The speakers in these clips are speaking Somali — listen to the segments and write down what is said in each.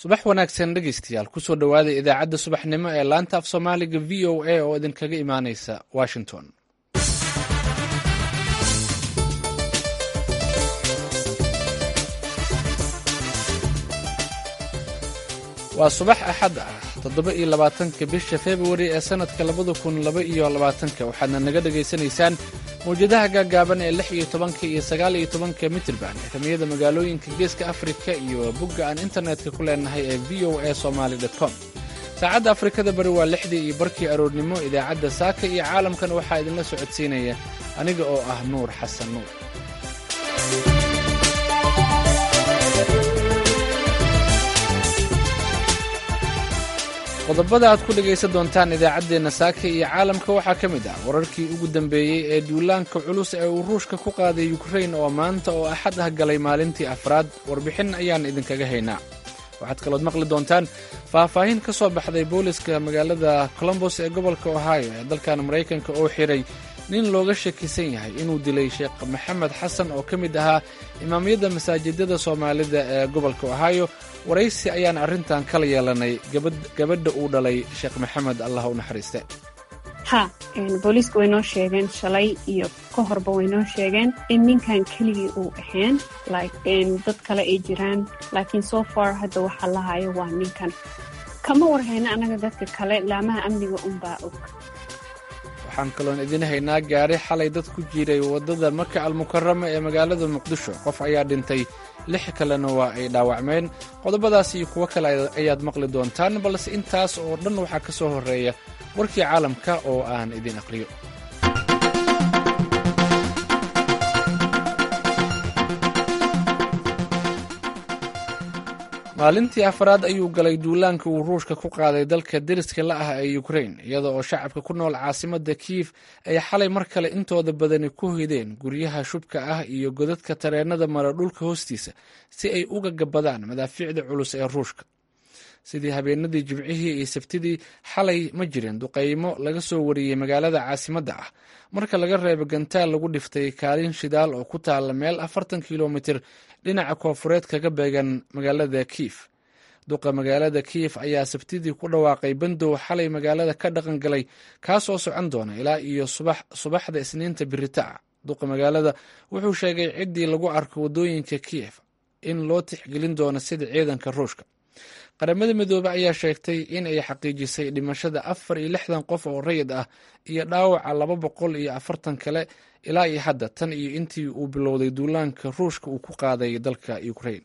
subax wanaagsan dhegeystayaal kusoo dhowaada idaacadda subaxnimo ee laanta af soomaaliga v o a oo idinkaga imaaneysa washington. waa subax axad ah 7-labaatanka bisha februari ee sanadka 2022 waxaadna naga dhegaysanaysaan mawjadaha gaagaaban ee 16 iyo 19 mitirban efamiyada magaalooyinka geeska afrika iyo bogga aan internetka ku leenahay ee voasomali.com. saacadda afrikada bari waa 6 iyo barkii aroornimo. idaacadda saaka iyo caalamkan waxaa idinla socodsiinaya aniga oo ah nuur xasan nuur. qodobada aad ku dhegaysan doontaan idaacaddeenna saaka iyo caalamka waxaa ka mid ah wararkii ugu dambeeyey ee duulaanka culus ee uu ruushka ku qaaday yukrain oo maanta oo axad ah galay maalintii afraad. warbixin ayaan idinkaga haynaa. waxaad kalood maqli doontaan faahfaahin ka soo baxday booliska magaalada colombos ee gobolka ohio ee dalkan maraykanka oo xiray nin looga shakisan yahay inuu dilay sheekh maxamed xasan oo ka mid ahaa imaamyada masaajidada soomaalida ee gobolka ohio. waraysi ayaan arrintan kala yeelanay gabadha uu dhalay sheekh maxamed allah u naxariiste. booliiska way noo sheegeen shalay iyo ka horba way noo sheegeen in ninkan keligii uu ahayn dad kale ay jiraan, laakiin so far hadda waxaa la hayo waa ninkan. kama warhayna annaga dadka kale, laamaha amniga unbaa og. waxaan kaloon idin haynaa gaari xalay dad ku jiray waddada maka almukarama ee magaalada muqdisho. qof ayaa dhintay, 6 kalena waa ay dhaawacmeen. qodobadaas iyo kuwo kale ayaad maqli doontaan, balse intaas oo dhan waxaa ka soo horreeya warkii caalamka oo aan idin aqriyo. maalintii afraad ayuu galay duulaanka uu ruushka ku qaaday dalka deriska la ah ee yukrain, iyada oo shacabka ku nool caasimadda kiyif ay xalay mar kale intooda badani ku hoydeen guryaha shubka ah iyo godadka tareennada mara dhulka hoostiisa si ay uga gabadaan madaafiicda culus ee ruushka. sidii habeenadii jimcihii iyo sabtidii, xalay ma jirin duqaymo laga soo wariyey magaalada caasimadda ah marka laga reebo gantaal lagu dhiftay kaalin shidaal oo ku taalla meel 40 kilomitir dhinaca koonfureed kaga beegan magaalada kiyif. duqa magaalada kiyif ayaa sabtidii ku dhawaaqay bandow xalay magaalada ka dhaqan galay kaasoo socon doona ilaa iyo subaxda isniinta birita ah. duqa magaalada wuxuu sheegay ciddii lagu arko waddooyinka kiyif in loo tixgelin doono sida ciidanka ruushka. qaramada midoobe ayaa sheegtay in ay xaqiijisay dhimashada 64 qof oo rayid ah iyo dhaawaca 240 kale ilaa iyo hadda, tan iyo intii uu bilowday duulaanka ruushka uu ku qaaday dalka ukrain.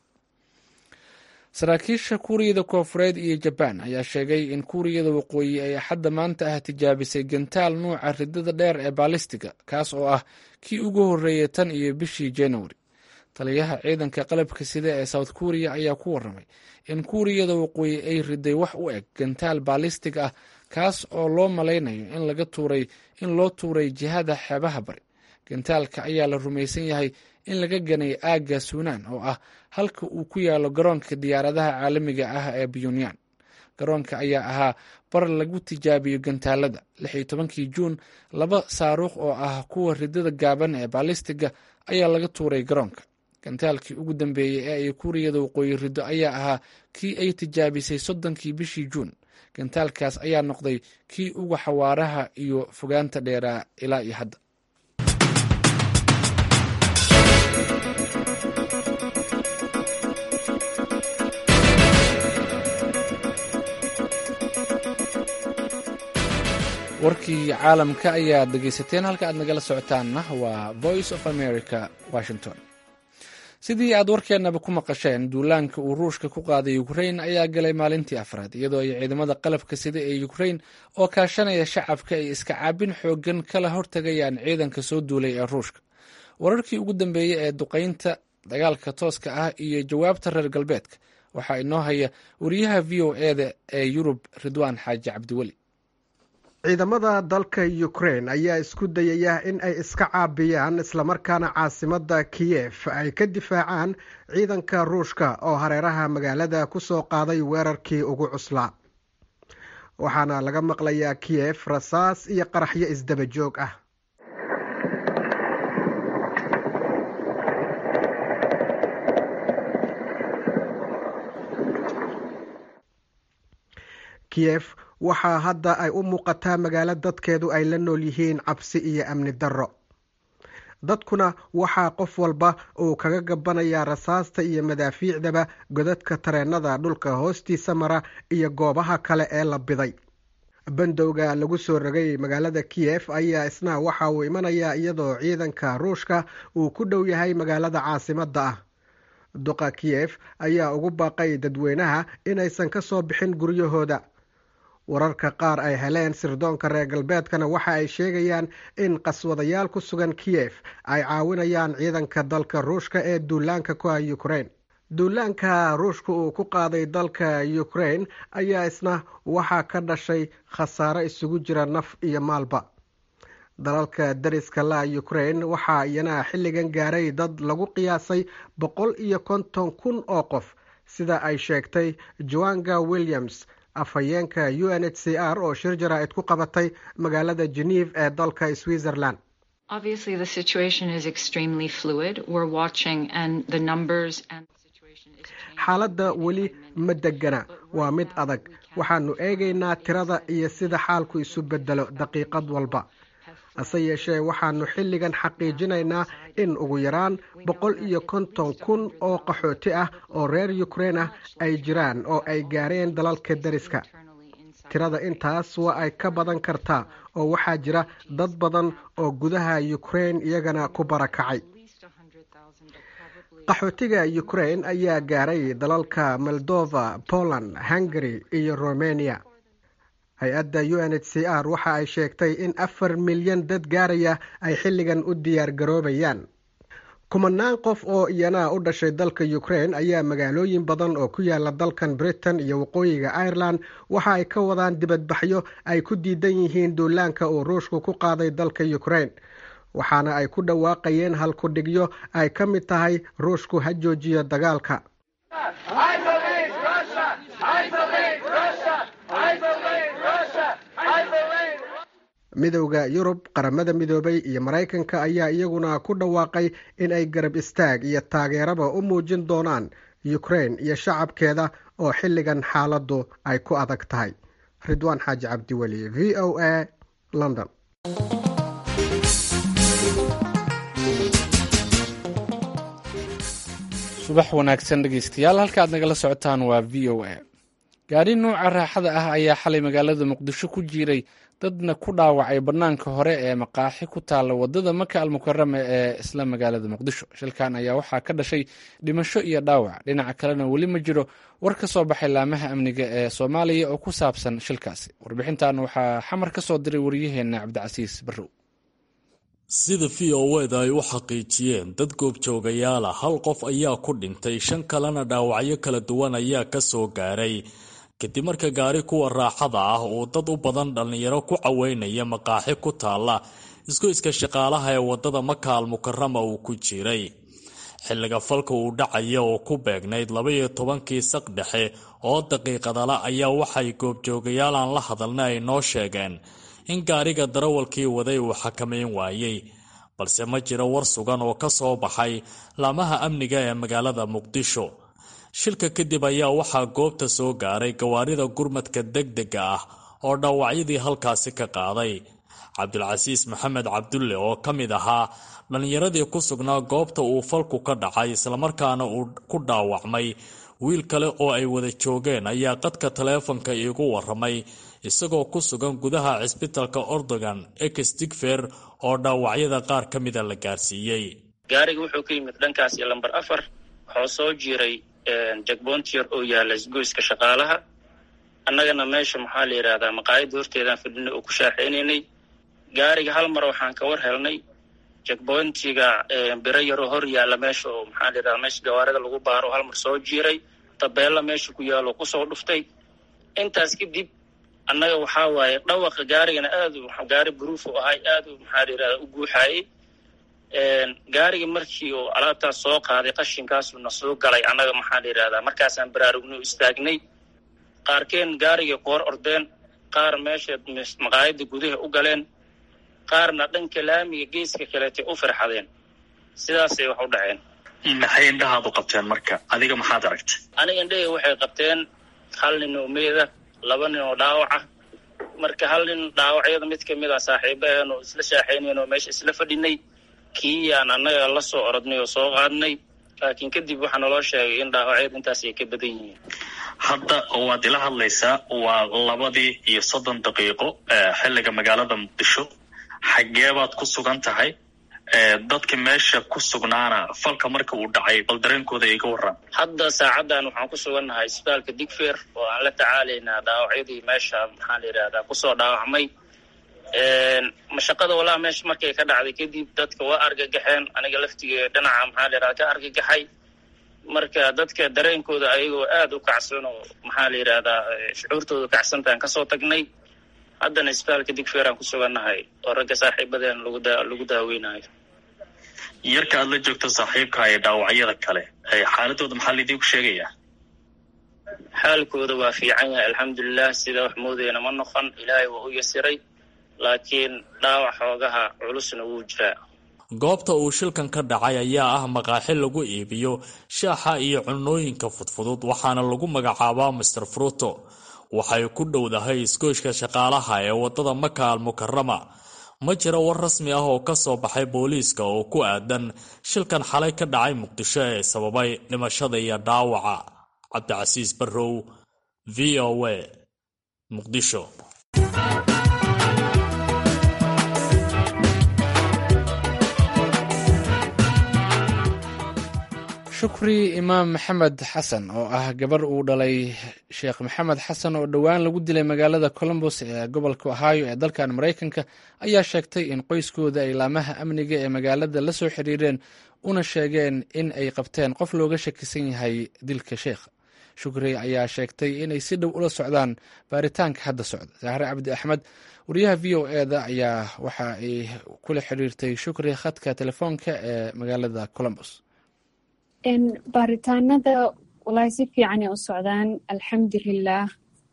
saraakiisha kuuriyada koonfureed iyo jabaan ayaa sheegay in kuuriyada waqooyi ay axadda maanta ah tijaabisay gantaal nuuca ridada dheer ee baalistiga, kaas oo ah kii ugu horreeyay tan iyo bishii januari. taliyaha ciidanka qalabka sida ee south korea ayaa ku warramay in kuuriyada waqooyi ay riday wax u eg gantaal baalistig ah, kaas oo loo malaynayo in loo tuuray jihada xeebaha bari. gantaalka ayaa la rumaysan yahay in laga ganay aagga suunaan oo ah halka uu ku yaalo garoonka diyaaradaha caalamiga ah ee pyongyang. garoonka ayaa ahaa bar lagu tijaabiyo gantaalada. 16 juun 2 saaruuq oo ah kuwa ridada gaaban ee baalistiga ayaa laga tuuray garoonka. gantaalkii ugu dambeeyey ee ay kuuriyada waqooyi riddo ayaa ahaa kii ay tijaabisay 30 bishii juun. gantaalkaas ayaa noqday kii ugu xawaaraha iyo fogaanta dheeraa ilaa iyo hadda. warkii caalamka ayaad dhegaysateen. halka aad nagala socotaanna waa voice of america washington. sidii aad warkeennaba ku maqasheen, duulaanka uu ruushka ku qaaday yukrain ayaa galay maalintii afraad, iyadoo ay ciidamada qalabka sida ee yukrain oo kaashanaya shacabka ay iska caabin xooggan kala hortagayaan ciidanka soo duulay ee ruushka. wararkii ugu dambeeyey ee duqaynta, dagaalka tooska ah iyo jawaabta reer galbeedka waxaa inoo haya wariyaha v o eda ee yurub ridwaan xaaji cabdiweli. ciidamada dalka Ukraine ayaa isku dayaya in ay iska caabiyaan islamarkaana caasimadda Kiev ay ka difaacaan ciidanka Ruushka oo hareeraha magaalada ku soo qaaday weerarkii ugu cuslaa. waxaana laga maqlayaa Kiev rasaas iyo qaraxyo isdaba joog ah. kiyef waxaa hadda ay u muuqataa magaalo dadkeedu ay la nool yihiin cabsi iyo amni darro. dadkuna waxaa qof walba uu kaga gabanayaa rasaasta iyo madaafiicdaba godadka tareennada dhulka hoostiisa mara iyo goobaha kale ee la biday. bandowga lagu soo rogay magaalada kiyef ayaa isna waxa uu imanayaa iyadoo ciidanka ruushka uu ku dhow yahay magaalada caasimadda ah. duqa kiyef ayaa ugu baaqay dadweynaha inaysan ka soo bixin guryahooda. wararka qaar ay heleen sirdoonka reer galbeedkana waxa ay sheegayaan in qaswadayaal ku sugan kiyef ay caawinayaan ciidanka dalka ruushka ee duulaanka ku ah Ukraine. duulaanka ruushka uu ku qaaday dalka Ukraine ayaa isna waxaa ka dhashay khasaare isugu jira naf iyo maalba. dalalka dariska la Ukraine waxaa iyana xilligan gaaray dad lagu qiyaasay 150,000 oo qof sida ay sheegtay Joanna Williams, afhayeenka UNHCR oo shir jaraa'id ku qabatay magaalada Geneva ee dalka Switzerland. Obviously the situation is extremely fluid. We're watching and the numbers and the situation is changing. xaaladda weli ma degana, waa mid adag. waxaanu eegaynaa tirada iyo sida xaalku isu bedelo daqiiqad walba. hase yeeshee waxaanu xilligan xaqiijinaynaa in ugu yaraan 150,000 oo qaxooti ah oo reer Ukraine ah ay jiraan oo ay gaareen dalalka dariska. tirada intaas waa ay ka badan kartaa oo waxaa jira dad badan oo gudaha Ukraine iyagana ku barakacay. qaxootiga Ukraine ayaa gaaray dalalka Moldova, Poland, Hungary iyo Romania. hay-adda UNHCR waxa ay sheegtay in 4 milyan dad gaaraya ay xilligan u diyaar garoobayaan. kumanaan qof oo iyana u dhashay dalka Ukraine ayaa magaalooyin badan oo ku yaala dalkan Britain iyo waqooyiga Ireland waxa ay ka wadaan dibadbaxyo ay ku diidan yihiin duulaanka uu Ruushku ku qaaday dalka Ukraine. waxaana ay ku dhawaaqayeen halku-dhigyo ay ka mid tahay Ruushku ha joojiyo dagaalka. midowda Yurub, qaramada midoobay iyo Mareykanka ayaa iyaguna ku dhawaaqay in ay garab istaag iyo taageeraba u muujin doonaan Ukraine iyo shacabkeeda oo xilligan xaaladdu ay ku adag tahay. Ridwaan Xaaji Cabdiweli, VOA, London. subax wanaagsan dhegeystayaal, halka aad nagala socotaan waa VOA. gaari nuuca raaxada ah ayaa xalay magaalada Muqdisho ku jiiray dadna ku dhaawacay bannaanka hore ee maqaaxi ku taalla wadada Maka al-Mukarrama ee isla magaalada Muqdisho. shilkan ayaa waxaa ka dhashay dhimasho iyo dhaawac. dhinaca kalena weli ma jiro war ka soo baxay laamaha amniga ee Soomaaliya oo ku saabsan shilkaasi. warbixintan waxaa xamar ka soo diray wariyaheena Cabdicasiis Barrow. sida VOA ay u xaqiijiyeen dad goobjoogayaal ah, 1 qof ayaa ku dhintay, 5 kalena dhaawacyo kala duwan ayaa ka soo gaaray kadib marka gaari kuwa raaxada ah oo dad u badan dhalinyaro ku caweynaya maqaaxi ku taala isgoyska shaqaalaha ee wadada Maka al-Mukarrama uu ku jiray. xilliga falka uu dhacaya oo ku beegnayd 12 saq dhexe oo daqiiqadala ayaa waxay goobjoogayaal aan la hadalna ay noo sheegeen in gaariga darawalkii waday uu xakameyn waayay, balse ma jiro war sugan oo ka soo baxay laamaha amniga ee magaalada Muqdisho. shilka kadib ayaa waxaa goobta soo gaaray gawaarida gurmadka degdega ah oo dhaawacyadii halkaasi ka qaaday. Cabdulcasiis Maxamed Cabdulle oo ka mid ahaa dhalinyaradii ku sugnaa goobta uu falku ka dhacay islamarkaana uu ku dhaawacmay wiil kale oo ay wada joogeen ayaa qadka taleefanka iigu waramay isagoo ku sugan gudaha cisbitaalka Ordogan Exdigfer oo dhaawacyada qaar ka mida la gaarsiiyey. gaariga wuxuu ka yimid dhankaas iyo lambar 4 wuxuu soo jiray jagboontier oo yaala isgoyska shaqaalaha. annagana meesha maxaa la yiraahdaa maqaayad horteedaan fadhinay oo ku shaaxeynay. gaariga hal mar waxaan ka war helnay jagboontiga biro yar oo hor yaala meesha oo maxaa la yiraahdaa meesha gawaarida lagu baaro hal mar soo jiray, tabeella meesha ku yaalo ku soo dhuftay. intaas kadib annaga waxaa waaye dhawaqa gaarigana aad u gaari buruuf u ahay, aad u maxaa la yiraahdaa u guuxayay. gaariga markii uu alaabtaas soo qaaday qashinkaasuu na soo galay. annaga maxaa la yiraahdaa markaasaan baraarugno istaagnay. qaarkeen gaariga qoor ordeen, qaar meesha maqaayada gudaha u galeen, qaarna dhanka laamiga geeska kaleetay u farxadeen. sidaasay wax u dhaceen. maxay indhahaadu qabteen marka? adiga maxaad aragtay? aniga indhahayga waxay qabteen 1 nin oo meeda 2 nin oo dhaawaca. marka hal nin dhaawacyada mid ka mid ah saaxiibaheenu isla shaaxaynayno meesha isla fadhinay kii aan annaga la soo orodnay oo soo qaadnay laakiin kadib waxaa naloo sheegay in dhaawacyada intaas ay ka badan yihiin. hadda waad ila hadlaysaa waa 2:30 daqiiqo xilliga magaalada Muqdisho. xagee baad ku sugan tahay? dadka meesha ku sugnaana falka marka uu dhacay bal dareenkooda iga waran. hadda saacadan waxaan ku sugannahay isbitaalka Digfaar oo aan la tacaalaynaa dhaawacyadii meesha maxaa la yiraahdaa kusoo dhaawacmay. mashaqada walaa meesha markay ka dhacday kadib dadka waa argagaxeen, aniga laftigeeda dhinaca maxaa la yiraahdaa ka argagaxay. marka dadka dareenkooda ayagoo aad u kacsan oo maxaa la yiraahdaa shucuurtooda kacsantaan kasoo tagnay. haddana isbitaalka Digfaar aan ku sugannahay oo ragga saaxiibadeen lagu daaweynayo. yarka aad la joogto saaxiibka ee dhaawacyada kale xaaladooda maxaa laydinku sheegayaa? xaalkooda waa fiican yahay alxamdulilah, sida wax moodayna ma noqon, ilaahay waa u yasiray, laakiin dhaawac xoogaha culusna wuu jiraa. goobta uu shilkan ka dhacay ayaa ah maqaaxi lagu iibiyo shaaxa iyo cunooyinka fudfudud waxaana lagu magacaabaa Mr Fruto. waxay ku dhowdahay iskooyska shaqaalaha ee wadada Maka al-Mukarrama. ma jiro war rasmi ah oo ka soo baxay booliiska oo ku aadan shilkan xalay ka dhacay Muqdisho ee sababay dhimashada iyo dhaawaca. Cabdicasiis Barrow, VOA, Muqdisho. shukri imaam maxamed xasan oo ah gabar uu dhalay sheekh maxamed xasan oo dhowaan lagu dilay magaalada Columbus ee gobolka Ohio ee dalkan Mareykanka ayaa sheegtay in qoyskooda ay laamaha amniga ee magaalada la soo xiriireen una sheegeen in ay qabteen qof looga shakisan yahay dilka sheekha. shukri ayaa sheegtay inay si dhow ula socdaan baaritaanka hadda socda. Zahra Cabdi Axmed, wariyaha VOA-da ayaa waxa ay kula xiriirtay shukri khadka telefoonka ee magaalada Columbus. baaritaanada walahi si fiican ay u socdaan alxamdulilah.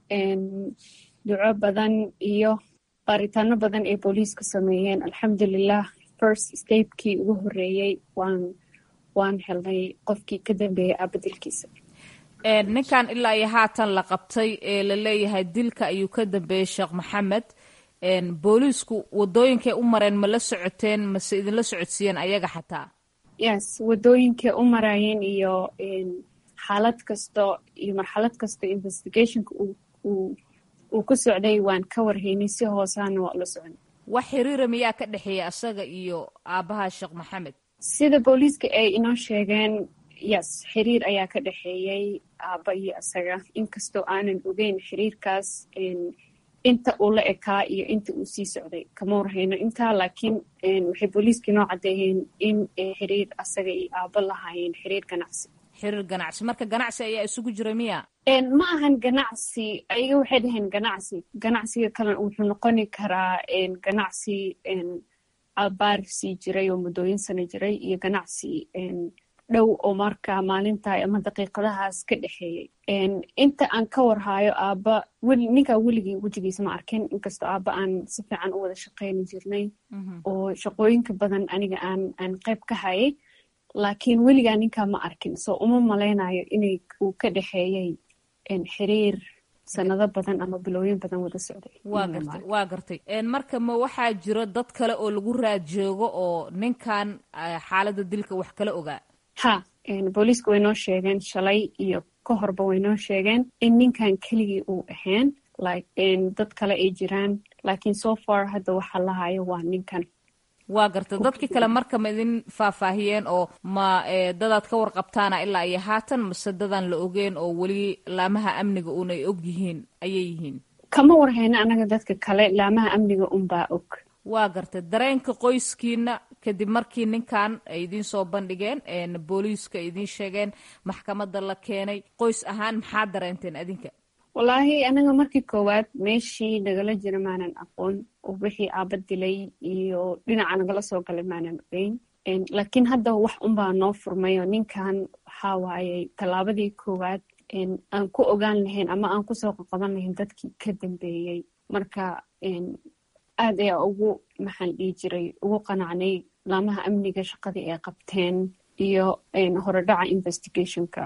duco badan iyo baaritaano badan ay booliiska sameeyeen alxamdulilah. first stepkii ugu horeeyey waan helnay qofkii ka dambeeyey aabadilkiisa. ninkan ilaa iyo haatan la qabtay ee la leeyahay dilka ayuu ka dambeeyey sheekh maxamed. booliisku wadooyinkay u mareen ma la socoteen mase idinla socodsiiyeen ayaga xataa? yes, wadooyinkay u maraayeen iyo xaalad kasto iyo marxalad kasto investigationka uu ku socday waan ka warhaynay, si hoosaana waa ula socon. wax xiriira miyaa ka dhexeeya asaga iyo aabaha sheekh maxamed? sida booliiska ay inoo sheegeen, yes, xiriir ayaa ka dhexeeyey aaba iyo asaga, inkastoo aanan ogeyn xiriirkaas inta uu la ekaa iyo inta uu sii socday kama warhayno intaa. laakiin waxay booliiska inoo caddeeyeen in xiriir asaga iyo aaba lahaayeen xiriir ganacsi. marka ganacsi ayaa isugu jira miya? ma ahan ganacsi, ayaga waxay dhaheen ganacsiga kalena wuxuu noqoni karaa ganacsi abaar sii jiray oo muddooyin sano jiray iyo ganacsi dhow oo marka maalinta ama daqiiqadahaas ka dhexeeyey. inta aan ka warhaayo aaba ninkaa weligii wejigiisa ma arkin, inkastoo aaba aan si fiican u wada shaqeyni jirnay oo shaqooyinka badan aniga aan qayb ka hayay, laakiin weligaa ninkaa ma arkin. soo uma malaynayo uu ka dhexeeyey xiriir sanado badan ama bilooyin badan wada socday. waa gartay. marka ma waxaa jiro dad kale oo lagu raad joogo oo ninkan xaaladda dilka wax kala ogaa? ha, booliiska way noo sheegeen shalay iyo ka horba way noo sheegeen in ninkan keligii uu ahayn, dad kale ay jiraan, laakiin so far hadda waxaa lahayo waa ninkan. waa garta. dadkii kale marka ma idin faahfaahiyeen oo ma dadaad ka warqabtaana ilaa iyo haatan mase dadaan la ogeen oo weli laamaha amniga uun ay og yihiin ayay yihiin? kama warhayno anaga dadka kale, laamaha amniga unbaa og. waa garta. dareenka qoyskiina kadib markii ninkan ay idiin soo bandhigeen booliiska ay idiin sheegeen maxkamadda la keenay, qoys ahaan maxaa dareenteen adinka? wallaahi anaga markii koowaad meeshii nagala jira maanan aqoon oo wixii aaba dilay iyo dhinaca nagala soo galay maanan ogeyn. laakiin hadda wax unbaa noo furmayo. ninkan waxaa waayey tallaabadii koowaad aan ku ogaan lahayn ama aan kusoo qaban lahayn dadkii ka dambeeyey. marka aad ayaa ugu ugu qanacnay laamaha amniga shaqadii ay qabteen iyo horedhaca investigationka.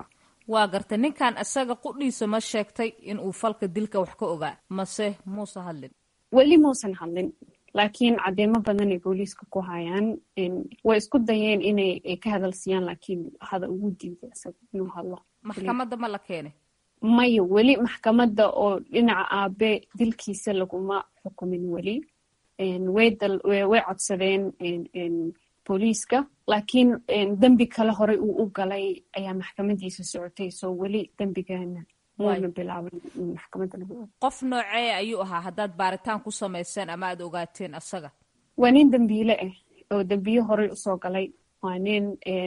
waa gartay ninkan isaga qudhiisa ma sheegtay inuu falka dilka wax ka ogaa mase muuse hadlin? weli muusan hadlin, laakiin cadeymo badan ay booliiska ku hayaan. way isku dayeen inay ka hadal siiyaan, laakiin hada ugu diiday isaga inuu hadlo. maxkamadda ma la keenay? maya, weli maxkamadda oo dhinaca aabe dilkiisa laguma xukumin weli. way codsadeen booliiska, laakiin dembi kale horey uu u galay ayaa maxkamadiisa socotay, soo weli dembigana muuna bilaaban maxkamadda lagu. qof noocee ayuu ahaa haddaad baaritaan ku samayseen ama aad ogaateen asaga? waa nin dembiile ah oo dembiyo horey usoo galay. waa nin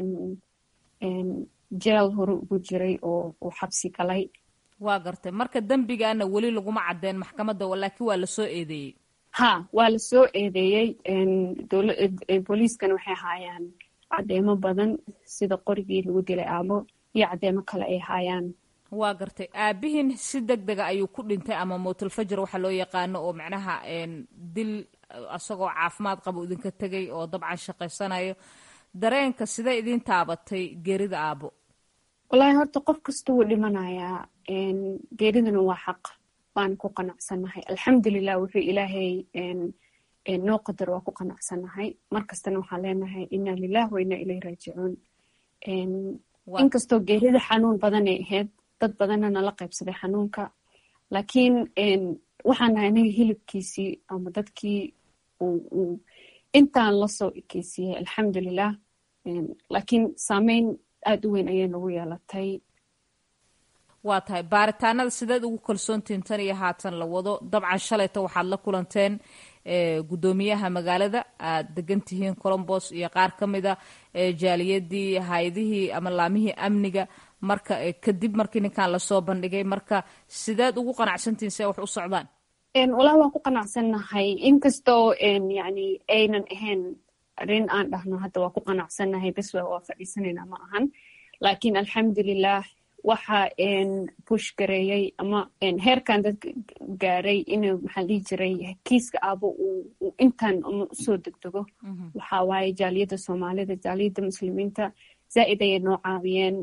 jeel hore ugu jiray oo uu xabsi galay. waa gartay, marka dembigana weli laguma cadeen maxkamadda, laakiin waa lasoo eedeeyey. ha, waa lasoo eedeeyey. booliiskana waxay haayaan cadeemo badan sida qorigii lagu dilay aabo iyo cadeemo kale ay haayaan. waa gartay, aabihiin si deg dega ayuu ku dhintay ama mowtulfajr waxa loo yaqaano, oo macnaha dil asagoo caafimaad qabo idinka tegay oo dabcan shaqaysanayo. dareenka sidee idin taabatay geerida aabo? wallaahi horta qof kasta wuu dhimanayaa, geeridana waa xaq, waana ku qanacsannahay. alxamdulilah, wuxuu ilaahay noo qadar, waa ku qanacsannahay. markastana waxaan leenahay inaa lilah wa inaa ilayhi raajicuun. inkastoo geerida xanuun badanay ahayd, dad badanna nala qaybsaday xanuunka, laakiin waxaan nahay anaga hilibkiisii ama dadkii uu intaan lasoo ekeysiiyey, alxamdulilah. laakiin saameyn aada u weyn ayay nagu yeelatay. waa tahay, baaritaanada sideed ugu kalsoontihiin tan iyo haatan la wado? dabcan shalayta waxaad la kulanteen guddoomiyaha magaalada aad degan tihiin colombos iyo qaar ka mida jaaliyadii, hay-adihii ama laamihii amniga, marka kadib markii ninkan lasoo bandhigay, marka sideed ugu qanacsantihiin see wax u socdaan? walahi waan ku qanacsannahay, inkastoo yani aynan ahayn arrin aan dhahno hadda waa ku qanacsannahay bes waa fadhiisanaynaa ma ahan. laakiin alxamdulilah, waxa bush gareeyey ama heerkan dad gaaray inuu maxaa dhihi jiray kiiska aabo uu intaan usoo degdego. waxaa waaye jaaliyadda soomaalida, jaaliyadda muslimiinta zaa'id ayay noo caawiyeen.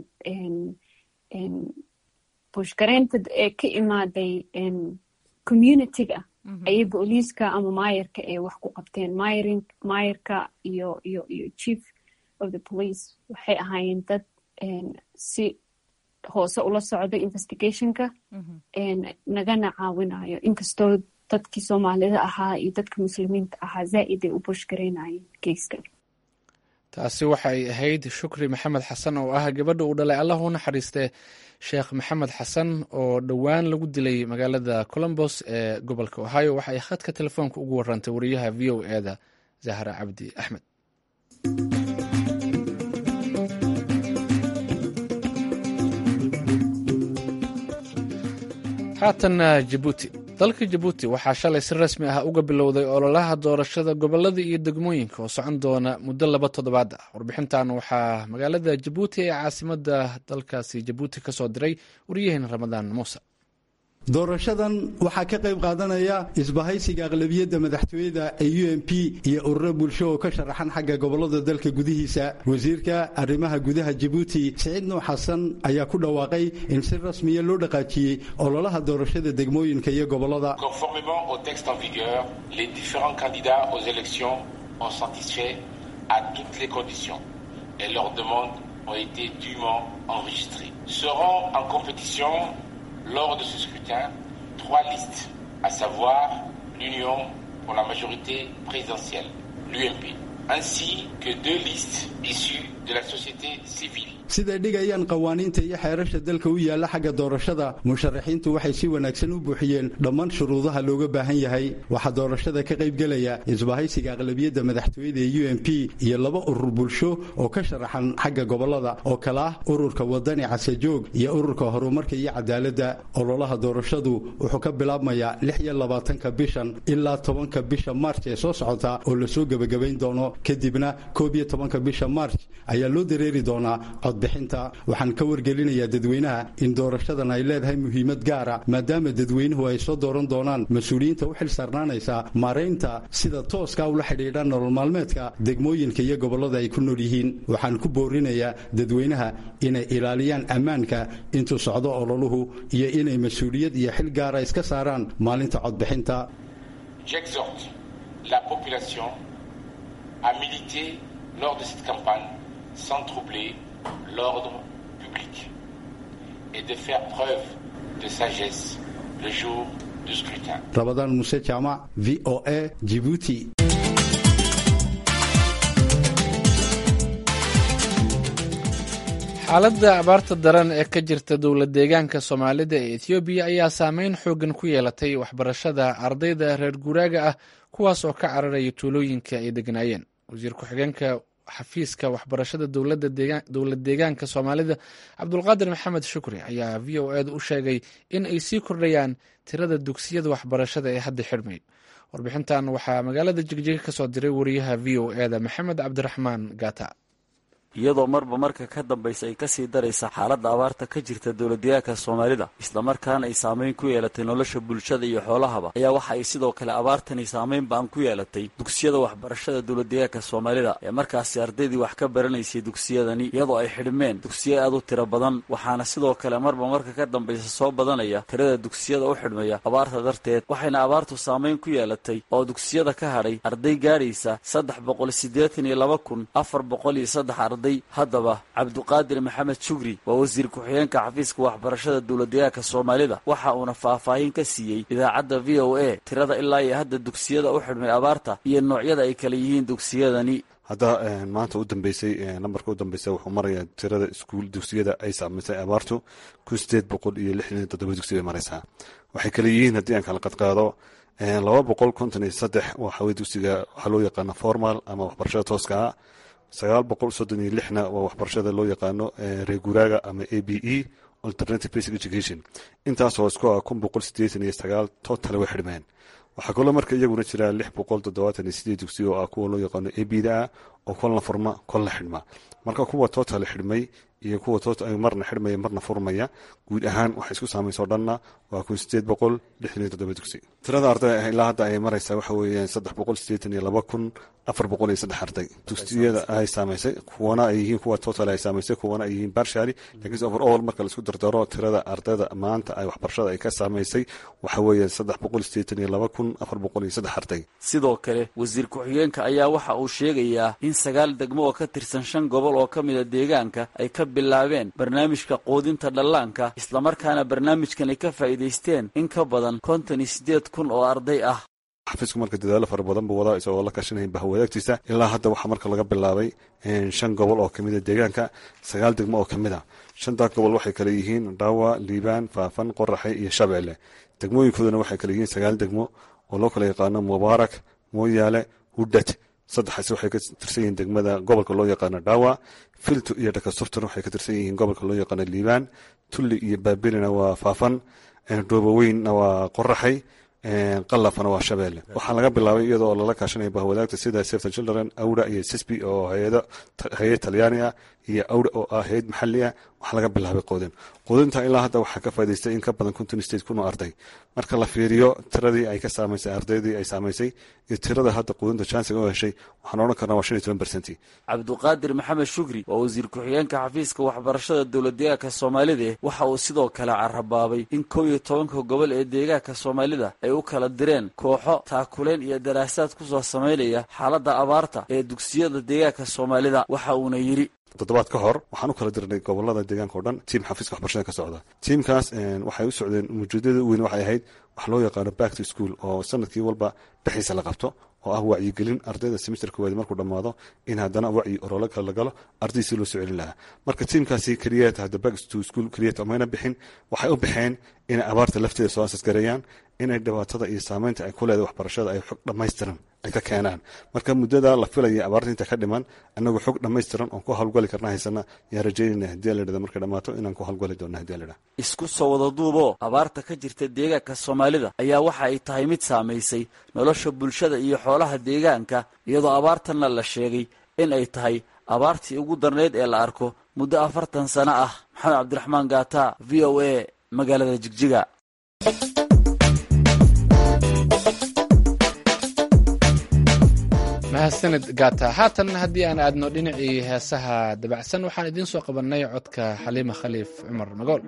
bush gareynta ee ka imaaday communitiga ayay booliiska ama maayarka ee wax ku qabteen. maayarka iyo chief of the police waxay ahaayeen dad si hoose ula socda investigationka, nagana caawinayo. inkastoo dadkii soomaalida ahaa iyo dadka muslimiinta ahaa zaa'id ay u bushgareynayeen keiska. taasi waxay ahayd shukri maxamed xasan oo ah gabadha uu dhalay allah u naxariiste sheekh maxamed xasan oo dhowaan lagu dilay magaalada colombos ee gobolka ohio. waxay khadka telefoonka ugu warantay wariyaha v o eda zahra cabdi axmed. haatanna jabuuti. dalka jabuuti waxaa shalay si rasmi ah uga bilowday ololaha doorashada gobolada iyo degmooyinka oo socon doona muddo 2 toddobaad ah. warbixintan waxaa magaalada jabuuti ee caasimada dalkaasi jabuuti ka soo diray wariyaheena ramadaan muuse. doorashadan waxaa ka qayb qaadanaya isbahaysiga aqlabiyadda madaxtooyada ee UNP iyo ururo bulsho oo ka sharaxan xagga gobolada dalka gudihiisa. wasiirka arrimaha gudaha Djibouti Saïd Nuur Xasan ayaa ku dhawaaqay in si rasmi ah loo dhaqaajiyay ololaha doorashada degmooyinka iyo gobolada. Conformément au texte en vigueur, les différents candidats aux élections ont satisfait à toutes les conditions et leurs demandes ont été dûment enregistrées. Seront en compétition lors de ce scrutin 3 listes, à savoir l'Union pour la majorité présidentielle, l'UMP, ainsi que 2 listes issues de la société civile. sida dhigayaan qawaaniinta iyo xeerasha dalka u yaala xagga doorashada, musharaxiintu waxay si wanaagsan u buuxiyeen dhammaan shuruudaha looga baahan yahay. waxaa doorashada ka qayb galaya isbahaysiga aqlabiyadda madaxtooyada ee UNP iyo 2 urur bulsho oo ka sharaxan xagga gobolada oo kala ah ururka wadani Casajoog iyo ururka horumarka iyo cadaaladda. ololaha doorashadu wuxuu ka bilaabmayaa 26 bishan ilaa 10 bisha Maarch ee soo socota oo la soo gabagabayn doono, kadibna 11 bisha Maarch ayaa loo dareeri doonaa codbixinta. waxaan ka wargelinayaa dadweynaha in doorashadan ay leedahay muhiimad gaara maadaama dadweynuhu ay soo dooran doonaan mas-uuliyiinta u xil saarnaanaysa maaraynta sida tooska ula xidhiidha nolol maalmeedka degmooyinka iyo gobollada ay ku nool yihiin. waxaan ku boorinayaa dadweynaha inay ilaaliyaan ammaanka intuu socdo ololuhu iyo inay mas-uuliyad iyo xil gaara iska saaraan maalinta codbixinta. J'exhorte la population à militer lors de cette campagne sans troubler l'ordre public et de faire preuve de sagesse le jour du scrutin. Ramadan Moussa Chama, VOA, Djibouti. xaaladda abaarta daran ee ka jirta dowlad deegaanka soomaalida ee ethoobiya ayaa saameyn xoogan ku yeelatay waxbarashada ardayda reer guuraaga ah kuwaas oo ka cararaya tuulooyinka ay degnaayeen. wasiir ku-xigeenka xafiiska waxbarashada dowlad deegaanka soomaalida cabdulqaadir maxamed shukri ayaa v o eeda u sheegay in ay sii kordhayaan tirada dugsiyada waxbarashada ee hadda xidhmay. warbixintan waxaa magaalada jigjiga ka soo diray wariyaha v o eda maxamed cabdiraxmaan gaata. iyadoo marba marka ka dambaysa ay kasii daraysa xaaladda abaarta ka jirta dowladdeegaanka soomaalida islamarkaana ay saameyn ku yeelatay nolosha bulshada iyo xoolahaba ayaa waxa ay sidoo kale abaartani saameyn baan ku yeelatay dugsiyada waxbarashada dowladdeegaanka soomaalida ee markaasi ardaydii wax ka baranaysay dugsiyadani iyadoo ay xidhmeen dugsiyo aad u tiro badan. waxaana sidoo kale marba marka ka dambaysa soo badanaya tirada dugsiyada u xidhmaya abaarta darteed waxayna abaartu saameyn ku yeelatay oo dugsiyada ka hadhay arday gaadhaysa 382,403 haddaba cabduqaadir maxamed shugri waa wasiir ku-xigeenka xafiiska waxbarashada dowladdeegaanka soomaalida waxa uuna faahfaahin ka siiyey idaacadda v o a tirada ilaa iyo hadda dugsiyada u xidhmay abaarta iyo noocyada ay kala yihiin dugsiyadani. hadda maanta u dambeysay nambarka u dambeysay wuxuu marayaa tirada iskuul dugsiyada ay saamaysay abaartu 867 dugsi bay maraysaa. waxay kala yihiin haddii aan kala qadqaado 253 waxawey dugsiga waxaa loo yaqaano formal ama waxbarashada tooska ah, 936na waa waxbarashada loo yaqaano reeguraaga ama ABE alternative basic education. intaasoo isku ah 189 total way xidhmeen. waxaa kaloo marka iyaguna jira 678 dugsi oo ah kuwa loo yaqaano ABda oo kolna furma kolna xidhma. marka kuwa total xidhmay iyo kuwa total marna xidhmaya marna furmaya guud ahaan waxay isku saameysoo dhanna waa 867 dugsi. tirada arday ilaa hadda ay maraysaa waxa weeyaan 382,403 arday dugsiyada ay saameysay, kuwana ay yihiin kuwa total ay saameysay, kuwana ay yihiin partially, laakiin overall marka la isku dardaro tirada ardayda maanta ay waxbarashada ay ka saameysay waxa weeyaan 382,403 arday. sidoo kale wasiir ku-xigeenka ayaa waxa uu sheegayaa in 9 degmo oo ka tirsan 5 gobol oo ka mida deegaanka ay ka bilaabeen barnaamijka quudinta dhallaanka islamarkaana barnaamijkan ay ka faa'iidaysteen in ka badan 58,000 oo arday ah. xafiisku marka dadaalo fara badan buu wadaa isagoo la kaashanaya bahwadaagtiisa. ilaa hadda waxaa marka laga bilaabay 5 gobol oo kamida deegaanka, 9 degmo oo kamida. 5 gobol waxay kala yihiin Dhaawa, Liibaan, Faafan, Qoraxe iyo Shabeelle. degmooyinkooduna waxay kala yihiin 9 degmo oo loo kala yaqaano Mubaarak, Mooyaale, Hudad. saddexaas waxay ka tirsan yihiin degmada gobolka loo yaqaano Dhaawa, Filto iyo Dhakasuftan waxay ka tirsan yihiin gobolka loo yaqaano Liibaan, Tulli iyo Baabilina waa Faafan, Dhooboweynna waa Qoraxay, qalafana waa Shabeelle. waxaa laga bilaabay iyadoo lala kaashanaya bahwadaagta sida Save the Children, Awda iyo Sisbi oo hay'ad Talyaani ah iyo Awda oo ah hay'ad maxalli ah. waxaa laga bilaabay quudinta ilaa hadda waxaa ka faa'iidaystay in ka badan 58,000 oo arday. marka la fiiriyo tiradii ay ka saameysay ardaydii ay saameysay iyo tirada hadda quudinta chance oo heshay waxaan oran karnaa waa 15%. cabduqaadir maxamed shukri waa wasiir ku-xigeenka xafiiska waxbarashada dowladdeegaanka soomaalida waxa uu sidoo kale carabaabay in 11 gobol ee deegaanka soomaalida ay u kala direen kooxo taakuleen iyo daraasaad ku soo sameynaya xaaladda abaarta ee dugsiyada deegaanka soomaalida. waxa uuna yiri toddobaad ka hor waxaan u kala dirnay gobolada deegaanka oo dhan tiim xafiiska waxbarashada ka socda. tiimkaas waxay u socdeen ujeedada weyn waxay ahayd wax loo yaqaano back to school oo sanadkii walba bixiisa la qabto oo ah wacyigelin ardayda semesterkooda markuu dhammaado in haddana wacyi orole kale la galo arday si loo soo celin lahaa. marka tiimkaasi keliya hadda back to school keliya mayna bixin, waxay u baxeen inay abaarta lafteeda soo asasgareeyaan, inay dhibaatada iyo saameynta ay ku leedahay waxbarashada ay xog dhammaystiran ay ka keenaan. marka muddada la filaya abaarta inta ka dhiman annagu xog dhammaystiran oo ku hawlgali karna haysana yaa rajaynayna haddii la dhado markay dhammaato inaan ku hawlgali doonno haddii la dhado. isku soo wada duubo abaarta ka jirta deegaanka soomaalida ayaa waxa ay tahay mid saamaysay nolosha bulshada iyo xoolaha deegaanka iyadoo abaartanna la sheegay in ay tahay abaartii ugu darneyd ee la arko muddo 40 sano ah. maxamed cabdiraxmaan gaata, VOA, magaalada Jigjiga. mahadsanid gaata. haatan haddii aan aadno dhinacii heesaha dabacsan waxaan idiin soo qabannay codka xaliima khaliif cumar magool.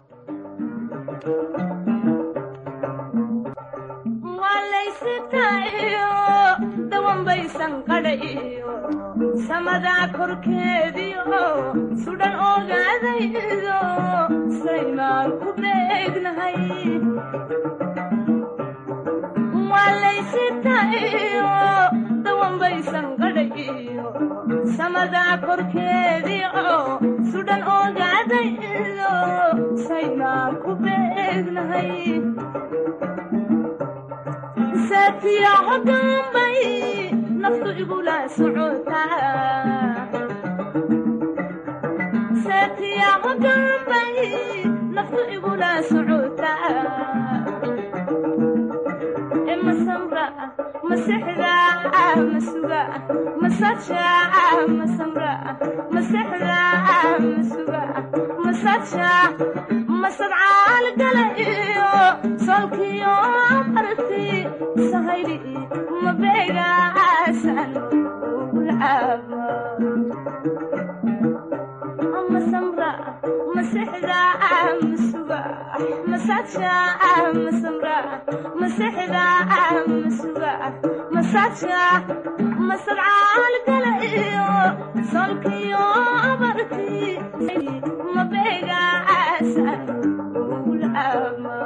dawanbaysan qadhayo samadaa korkeediyo sudhan ogaadaydo saymaan ku beegnahay walaysitayo dawanbaysan qadhayo samadaa korkeediyo sudhan ogaadaydo saymaan ku beegnahay ساتيا عقبي نفط إبولا سعوتا ساتيا عقبي نفط إبولا سعوتا إما سمرا مسحرا مسوغا مساتشا مسمرا مسحرا مسوغا مساتشا مسرعا القلقيو صالكيو عرفتي سهيلي مبيقا عسان والعابا أما سمرا مسحرا مسوغا مساتشا مسمرا مسحرا مسوغا مساتشا مسرعا القلقيو صالكيو عرفتي مبيقا عسان والعابا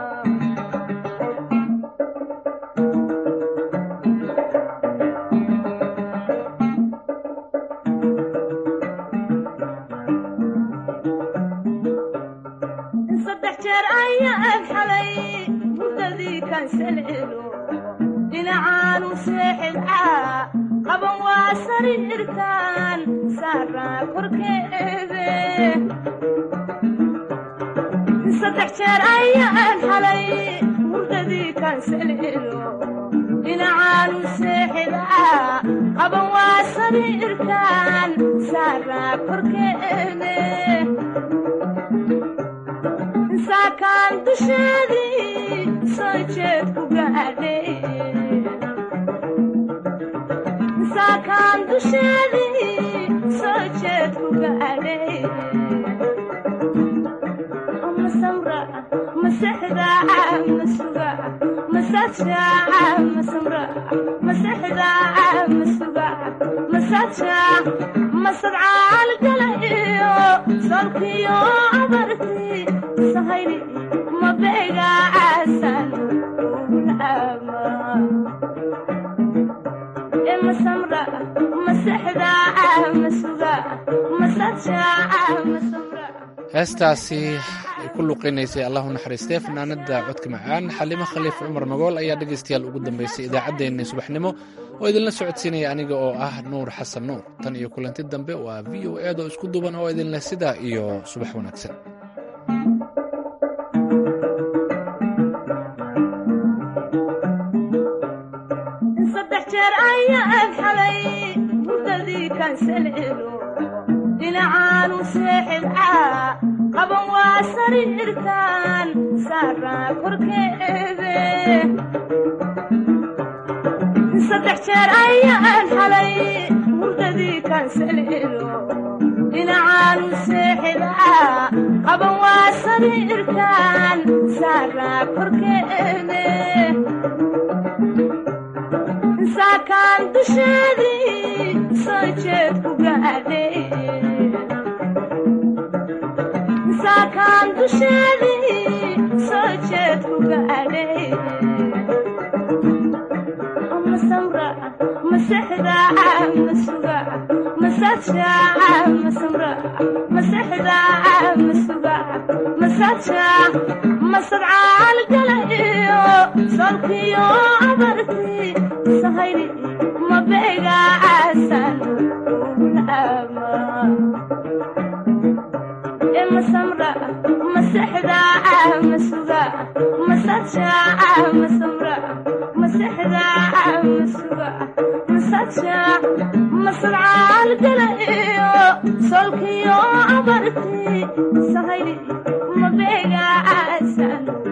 دينعان وسيحل قبا واسر إركان سارا كركيبي صدح شار أيان حلي ورددي كان سليلو دينعان وسيحل قبا واسر إركان سارا كركيبي ساكان دشدي سوچت كوغادي ساكان دشدي سوچت كوغادي أم سمرا مسحدا مسوغا مساتشا مسمرا مسحدا مسوغا مساتشا مسرعا القلقيو صالكيو عبرتي سهيلي مبيقا عسان والعابا إما سمرا مسحدا مسوغا مساتشا مسمرا. heestaasi ay ku luqeynaysay allahu naxariistee fanaanada codka macaan xaliimo khaliif cumar magool ayaa dhegaystayaal ugu dambeysay idaacaddeenna subaxnimo oo idinla socodsiinaya aniga oo ah nuur xasan nuur. tan iyo kulanti dambe waa VOA oo isku duuban oo idinleh sidaa iyo subax wanaagsan. دينعان وسيحل قبا واسر إركان سارا كركيبي صدح شار أيان حلي ورددي كان سليلو دينعان وسيحل قبا واسر إركان سارا كركيبي ساكان دشدي سوچت كوغادي ساكان دشدي سوچت كوغادي أم سمرا مسحدا مسوغا مساتشا مسمرا مسحدا مسوغا مساتشا مسرعا القلقيو صالكيو عبرتي سهيلي مبيقا عسان والعابا إما سمرا مسحدا مسوغا مساتشا مسمرا مسحدا مسوغا مساتشا masarcaal galayo solkiyo abarti sahayli mabeegaasan